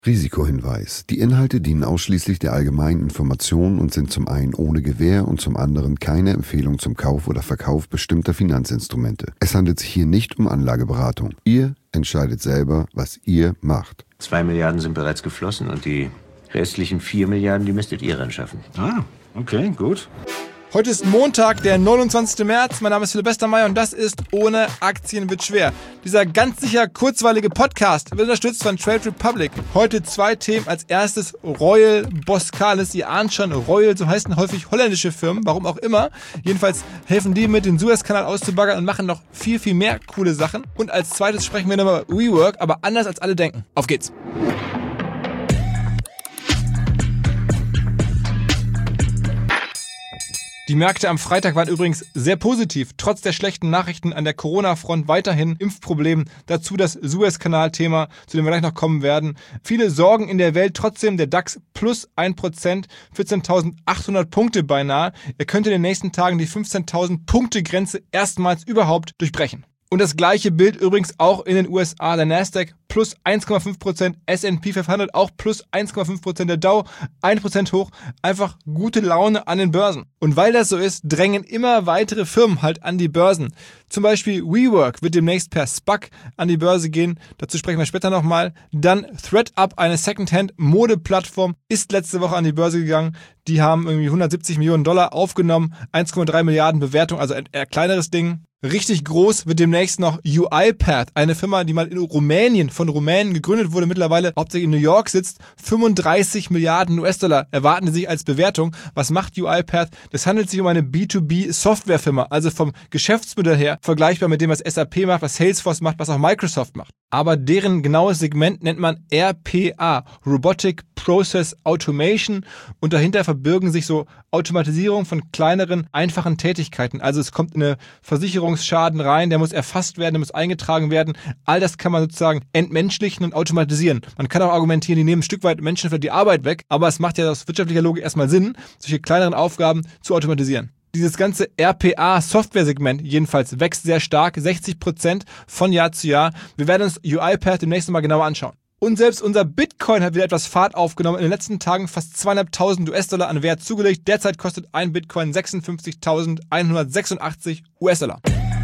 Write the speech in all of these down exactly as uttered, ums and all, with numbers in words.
Risikohinweis. Die Inhalte dienen ausschließlich der allgemeinen Information und sind zum einen ohne Gewähr und zum anderen keine Empfehlung zum Kauf oder Verkauf bestimmter Finanzinstrumente. Es handelt sich hier nicht um Anlageberatung. Ihr entscheidet selber, was ihr macht. Zwei Milliarden sind bereits geflossen und die restlichen vier Milliarden, die müsstet ihr ran schaffen. Ah, okay, gut. Heute ist Montag, der neunundzwanzigsten März. Mein Name ist Philipp Westermeier und das ist Ohne Aktien wird schwer. Dieser ganz sicher kurzweilige Podcast wird unterstützt von Trade Republic. Heute zwei Themen. Als erstes Royal Boskalis. Ihr ahnt schon, Royal, so heißen häufig holländische Firmen, warum auch immer. Jedenfalls helfen die mit, den Suezkanal auszubaggern und machen noch viel, viel mehr coole Sachen. Und als zweites sprechen wir nochmal über WeWork, aber anders als alle denken. Auf geht's! Die Märkte am Freitag waren übrigens sehr positiv, trotz der schlechten Nachrichten an der Corona-Front weiterhin Impfproblem, dazu das Suezkanal-Thema, zu dem wir gleich noch kommen werden. Viele Sorgen in der Welt, trotzdem der DAX plus ein Prozent, vierzehntausendachthundert Punkte beinahe. Er könnte in den nächsten Tagen die fünfzehntausend Punkte Grenze erstmals überhaupt durchbrechen. Und das gleiche Bild übrigens auch in den U S A. Der Nasdaq plus eins Komma fünf Prozent, S and P fünfhundert auch plus eins Komma fünf Prozent, der Dow ein Prozent hoch. Einfach gute Laune an den Börsen. Und weil das so ist, drängen immer weitere Firmen halt an die Börsen. Zum Beispiel WeWork wird demnächst per SPAC an die Börse gehen. Dazu sprechen wir später nochmal. Dann ThredUp, eine Secondhand-Mode-Plattform, ist letzte Woche an die Börse gegangen. Die haben irgendwie hundertsiebzig Millionen Dollar aufgenommen, eins Komma drei Milliarden Bewertung, also ein eher kleineres Ding. Richtig groß wird demnächst noch UiPath, eine Firma, die mal in Rumänien von Rumänen gegründet wurde, mittlerweile hauptsächlich in New York sitzt. fünfunddreißig Milliarden U S-Dollar erwarten sie sich als Bewertung. Was macht UiPath? Das handelt sich um eine B zwei B Softwarefirma, also vom Geschäftsmodell her vergleichbar mit dem, was S A P macht, was Salesforce macht, was auch Microsoft macht. Aber deren genaues Segment nennt man R P A, Robotic Process Automation, und dahinter verbirgen sich so Automatisierung von kleineren, einfachen Tätigkeiten. Also es kommt eine Versicherungsschaden rein, der muss erfasst werden, der muss eingetragen werden. All das kann man sozusagen entmenschlichen und automatisieren. Man kann auch argumentieren, die nehmen ein Stück weit Menschen für die Arbeit weg, aber es macht ja aus wirtschaftlicher Logik erstmal Sinn, solche kleineren Aufgaben zu automatisieren. Dieses ganze R P A-Software-Segment jedenfalls wächst sehr stark, sechzig Prozent von Jahr zu Jahr. Wir werden uns UiPath demnächst mal genauer anschauen. Und selbst unser Bitcoin hat wieder etwas Fahrt aufgenommen. In den letzten Tagen fast zweitausendfünfhundert U S-Dollar an Wert zugelegt. Derzeit kostet ein Bitcoin sechsundfünfzigtausendeinhundertsechsundachtzig U S-Dollar.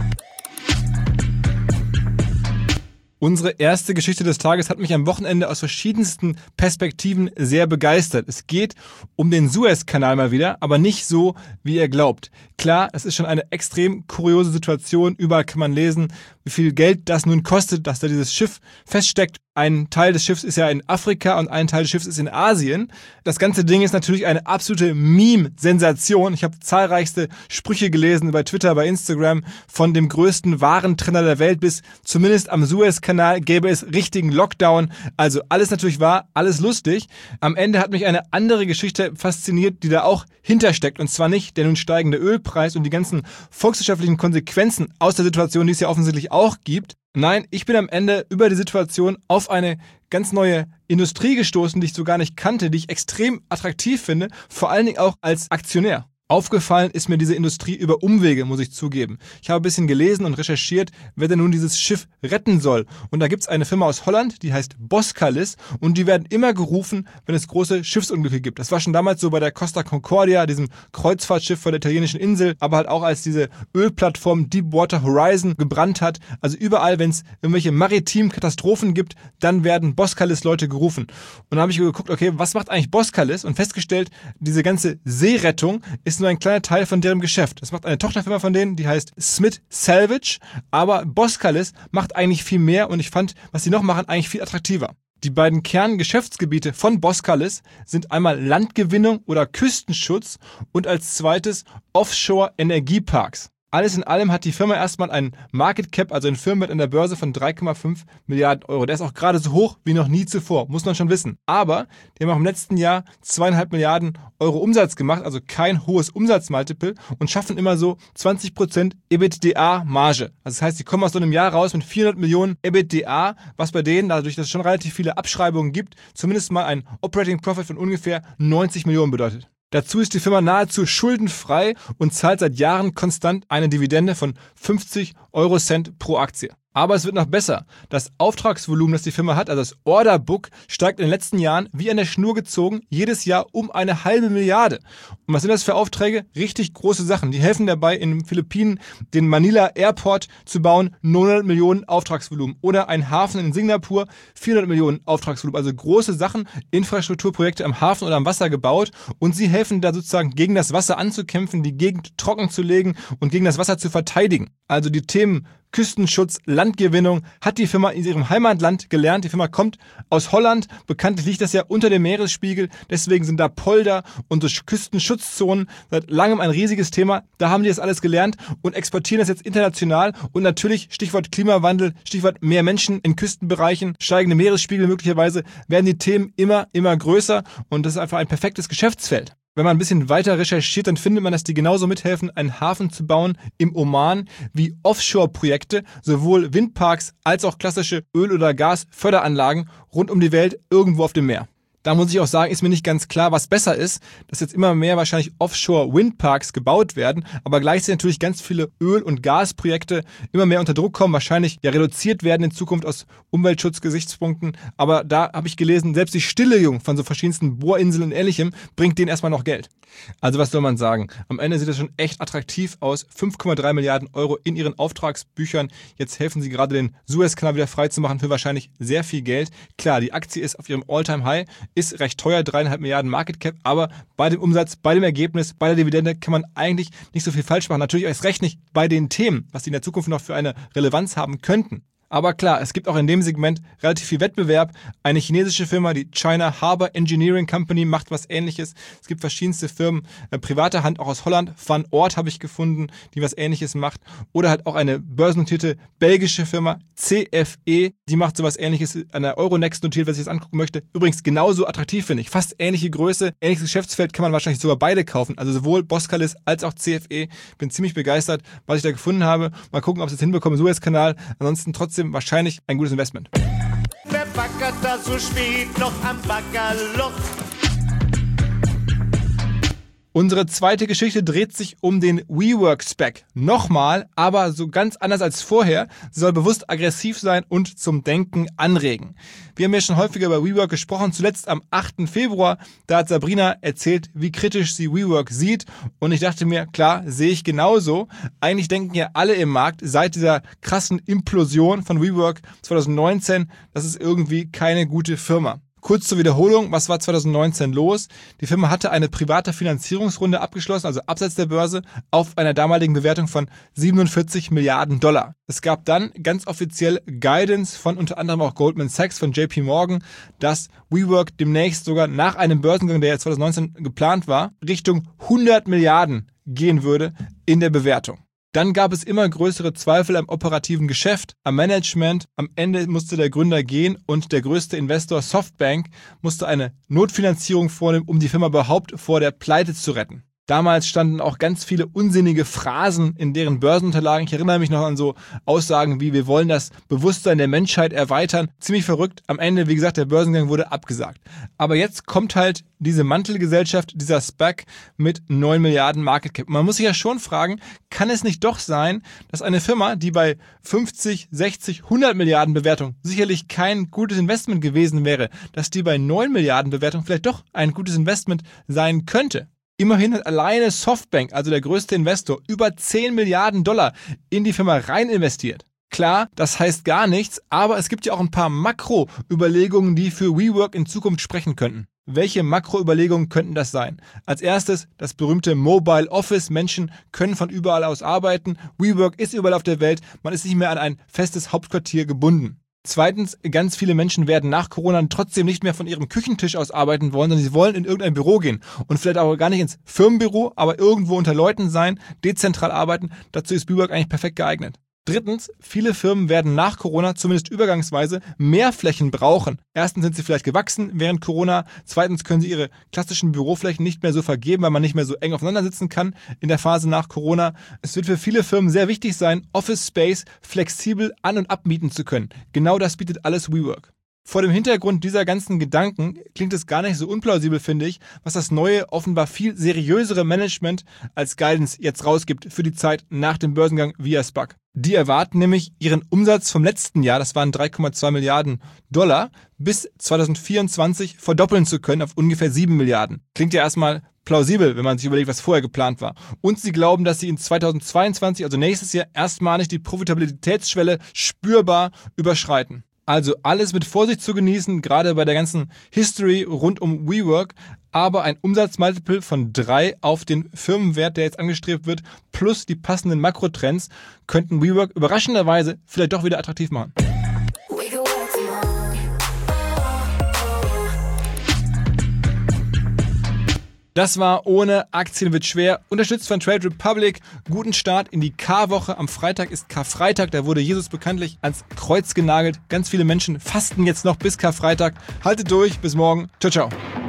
Unsere erste Geschichte des Tages hat mich am Wochenende aus verschiedensten Perspektiven sehr begeistert. Es geht um den Suezkanal mal wieder, aber nicht so, wie ihr glaubt. Klar, es ist schon eine extrem kuriose Situation. Überall kann man lesen, wie viel Geld das nun kostet, dass da dieses Schiff feststeckt. Ein Teil des Schiffs ist ja in Afrika und ein Teil des Schiffs ist in Asien. Das ganze Ding ist natürlich eine absolute Meme-Sensation. Ich habe zahlreichste Sprüche gelesen bei Twitter, bei Instagram, von dem größten Warentrenner der Welt bis zumindest am Suezkanal gäbe es richtigen Lockdown. Also alles natürlich wahr, alles lustig. Am Ende hat mich eine andere Geschichte fasziniert, die da auch hintersteckt. Und zwar nicht der nun steigende Ölpreis und die ganzen volkswirtschaftlichen Konsequenzen aus der Situation, die es ja offensichtlich auch gibt. Nein, ich bin am Ende über die Situation auf eine ganz neue Industrie gestoßen, die ich so gar nicht kannte, die ich extrem attraktiv finde, vor allen Dingen auch als Aktionär. Aufgefallen ist mir diese Industrie über Umwege, muss ich zugeben. Ich habe ein bisschen gelesen und recherchiert, wer denn nun dieses Schiff retten soll. Und da gibt es eine Firma aus Holland, die heißt Boskalis, und die werden immer gerufen, wenn es große Schiffsunglücke gibt. Das war schon damals so bei der Costa Concordia, diesem Kreuzfahrtschiff vor der italienischen Insel, aber halt auch als diese Ölplattform Deepwater Horizon gebrannt hat. Also überall, wenn es irgendwelche maritimen Katastrophen gibt, dann werden Boskalis-Leute gerufen. Und da habe ich geguckt, okay, was macht eigentlich Boskalis? Und festgestellt, diese ganze Seerettung ist nur ein kleiner Teil von deren Geschäft. Das macht eine Tochterfirma von denen, die heißt Smith Salvage, aber Boskalis macht eigentlich viel mehr und ich fand, was sie noch machen, eigentlich viel attraktiver. Die beiden Kerngeschäftsgebiete von Boskalis sind einmal Landgewinnung oder Küstenschutz und als zweites Offshore-Energieparks. Alles in allem hat die Firma erstmal einen Market Cap, also einen Firmenwert an der Börse von drei Komma fünf Milliarden Euro. Der ist auch gerade so hoch wie noch nie zuvor, muss man schon wissen. Aber die haben auch im letzten Jahr zweieinhalb Milliarden Euro Umsatz gemacht, also kein hohes Umsatzmultiple und schaffen immer so zwanzig Prozent EBITDA-Marge. Also das heißt, die kommen aus so einem Jahr raus mit vierhundert Millionen EBITDA, was bei denen, dadurch, dass es schon relativ viele Abschreibungen gibt, zumindest mal ein Operating Profit von ungefähr neunzig Millionen bedeutet. Dazu ist die Firma nahezu schuldenfrei und zahlt seit Jahren konstant eine Dividende von fünfzig Euro Cent pro Aktie. Aber es wird noch besser. Das Auftragsvolumen, das die Firma hat, also das Orderbook, steigt in den letzten Jahren wie an der Schnur gezogen, jedes Jahr um eine halbe Milliarde. Und was sind das für Aufträge? Richtig große Sachen. Die helfen dabei, in den Philippinen den Manila Airport zu bauen, neunhundert Millionen Auftragsvolumen. Oder ein Hafen in Singapur, vierhundert Millionen Auftragsvolumen. Also große Sachen, Infrastrukturprojekte am Hafen oder am Wasser gebaut. Und sie helfen da sozusagen gegen das Wasser anzukämpfen, die Gegend trocken zu legen und gegen das Wasser zu verteidigen. Also die Themen Küstenschutz, Landgewinnung hat die Firma in ihrem Heimatland gelernt. Die Firma kommt aus Holland. Bekanntlich liegt das ja unter dem Meeresspiegel. Deswegen sind da Polder und so Küstenschutzzonen seit langem ein riesiges Thema. Da haben die das alles gelernt und exportieren das jetzt international. Und natürlich, Stichwort Klimawandel, Stichwort mehr Menschen in Küstenbereichen, steigende Meeresspiegel möglicherweise, werden die Themen immer, immer größer. Und das ist einfach ein perfektes Geschäftsfeld. Wenn man ein bisschen weiter recherchiert, dann findet man, dass die genauso mithelfen, einen Hafen zu bauen im Oman wie Offshore-Projekte, sowohl Windparks als auch klassische Öl- oder Gasförderanlagen rund um die Welt irgendwo auf dem Meer. Da muss ich auch sagen, ist mir nicht ganz klar, was besser ist, dass jetzt immer mehr wahrscheinlich Offshore-Windparks gebaut werden, aber gleichzeitig natürlich ganz viele Öl- und Gasprojekte immer mehr unter Druck kommen, wahrscheinlich ja reduziert werden in Zukunft aus Umweltschutzgesichtspunkten. Aber da habe ich gelesen, selbst die Stilllegung von so verschiedensten Bohrinseln und Ähnlichem bringt denen erstmal noch Geld. Also was soll man sagen? Am Ende sieht das schon echt attraktiv aus. fünf Komma drei Milliarden Euro in ihren Auftragsbüchern. Jetzt helfen sie gerade, den Suezkanal wieder freizumachen für wahrscheinlich sehr viel Geld. Klar, die Aktie ist auf ihrem All-Time-High, ist recht teuer, dreieinhalb Milliarden Market Cap, aber bei dem Umsatz, bei dem Ergebnis, bei der Dividende kann man eigentlich nicht so viel falsch machen. Natürlich erst recht nicht bei den Themen, was die in der Zukunft noch für eine Relevanz haben könnten. Aber klar, es gibt auch in dem Segment relativ viel Wettbewerb. Eine chinesische Firma, die China Harbour Engineering Company, macht was Ähnliches. Es gibt verschiedenste Firmen, äh, privater Hand auch aus Holland. Van Oord habe ich gefunden, die was Ähnliches macht. Oder halt auch eine börsennotierte belgische Firma, C F E, die macht sowas Ähnliches, an der Euronext notiert, was ich jetzt angucken möchte. Übrigens genauso attraktiv, finde ich. Fast ähnliche Größe, ähnliches Geschäftsfeld, kann man wahrscheinlich sogar beide kaufen. Also sowohl Boskalis als auch C F E. Bin ziemlich begeistert, was ich da gefunden habe. Mal gucken, ob sie es hinbekommen, Suezkanal. Ansonsten trotzdem wahrscheinlich ein gutes Investment. Wer baggert da so spät noch am Baggerloch? Unsere zweite Geschichte dreht sich um den WeWork-Spec. Nochmal, aber so ganz anders als vorher. Sie soll bewusst aggressiv sein und zum Denken anregen. Wir haben ja schon häufiger über WeWork gesprochen, zuletzt am achten Februar. Da hat Sabrina erzählt, wie kritisch sie WeWork sieht. Und ich dachte mir, klar, sehe ich genauso. Eigentlich denken ja alle im Markt seit dieser krassen Implosion von WeWork zwanzig neunzehn, das ist irgendwie keine gute Firma. Kurz zur Wiederholung, was war zwanzig neunzehn los? Die Firma hatte eine private Finanzierungsrunde abgeschlossen, also abseits der Börse, auf einer damaligen Bewertung von siebenundvierzig Milliarden Dollar. Es gab dann ganz offiziell Guidance von unter anderem auch Goldman Sachs, von J P Morgan, dass WeWork demnächst sogar nach einem Börsengang, der ja zwanzig neunzehn geplant war, Richtung hundert Milliarden gehen würde in der Bewertung. Dann gab es immer größere Zweifel am operativen Geschäft, am Management. Am Ende musste der Gründer gehen und der größte Investor Softbank musste eine Notfinanzierung vornehmen, um die Firma überhaupt vor der Pleite zu retten. Damals standen auch ganz viele unsinnige Phrasen in deren Börsenunterlagen. Ich erinnere mich noch an so Aussagen wie, wir wollen das Bewusstsein der Menschheit erweitern. Ziemlich verrückt. Am Ende, wie gesagt, der Börsengang wurde abgesagt. Aber jetzt kommt halt diese Mantelgesellschaft, dieser SPAC mit neun Milliarden Market Cap. Man muss sich ja schon fragen, kann es nicht doch sein, dass eine Firma, die bei fünfzig, sechzig, hundert Milliarden Bewertung sicherlich kein gutes Investment gewesen wäre, dass die bei neun Milliarden Bewertung vielleicht doch ein gutes Investment sein könnte? Immerhin hat alleine Softbank, also der größte Investor, über zehn Milliarden Dollar in die Firma rein investiert. Klar, das heißt gar nichts, aber es gibt ja auch ein paar Makro-Überlegungen, die für WeWork in Zukunft sprechen könnten. Welche Makroüberlegungen könnten das sein? Als erstes das berühmte Mobile Office. Menschen können von überall aus arbeiten. WeWork ist überall auf der Welt. Man ist nicht mehr an ein festes Hauptquartier gebunden. Zweitens, ganz viele Menschen werden nach Corona trotzdem nicht mehr von ihrem Küchentisch aus arbeiten wollen, sondern sie wollen in irgendein Büro gehen und vielleicht auch gar nicht ins Firmenbüro, aber irgendwo unter Leuten sein, dezentral arbeiten. Dazu ist WeWork eigentlich perfekt geeignet. Drittens, viele Firmen werden nach Corona, zumindest übergangsweise, mehr Flächen brauchen. Erstens sind sie vielleicht gewachsen während Corona. Zweitens können sie ihre klassischen Büroflächen nicht mehr so vergeben, weil man nicht mehr so eng aufeinander sitzen kann in der Phase nach Corona. Es wird für viele Firmen sehr wichtig sein, Office Space flexibel an- und abmieten zu können. Genau das bietet alles WeWork. Vor dem Hintergrund dieser ganzen Gedanken klingt es gar nicht so unplausibel, finde ich, was das neue, offenbar viel seriösere Management als Guidance jetzt rausgibt für die Zeit nach dem Börsengang via SPAC. Die erwarten nämlich ihren Umsatz vom letzten Jahr, das waren drei Komma zwei Milliarden Dollar, bis zwanzig vierundzwanzig verdoppeln zu können auf ungefähr sieben Milliarden. Klingt ja erstmal plausibel, wenn man sich überlegt, was vorher geplant war. Und sie glauben, dass sie in zweitausendzweiundzwanzig, also nächstes Jahr, erstmalig die Profitabilitätsschwelle spürbar überschreiten. Also alles mit Vorsicht zu genießen, gerade bei der ganzen History rund um WeWork, aber ein Umsatzmultiple von drei auf den Firmenwert, der jetzt angestrebt wird, plus die passenden Makrotrends, könnten WeWork überraschenderweise vielleicht doch wieder attraktiv machen. Das war ohne Aktien wird schwer, unterstützt von Trade Republic. Guten Start in die Karwoche. Am Freitag ist Karfreitag, da wurde Jesus bekanntlich ans Kreuz genagelt. Ganz viele Menschen fasten jetzt noch bis Karfreitag. Haltet durch, bis morgen. Ciao, ciao.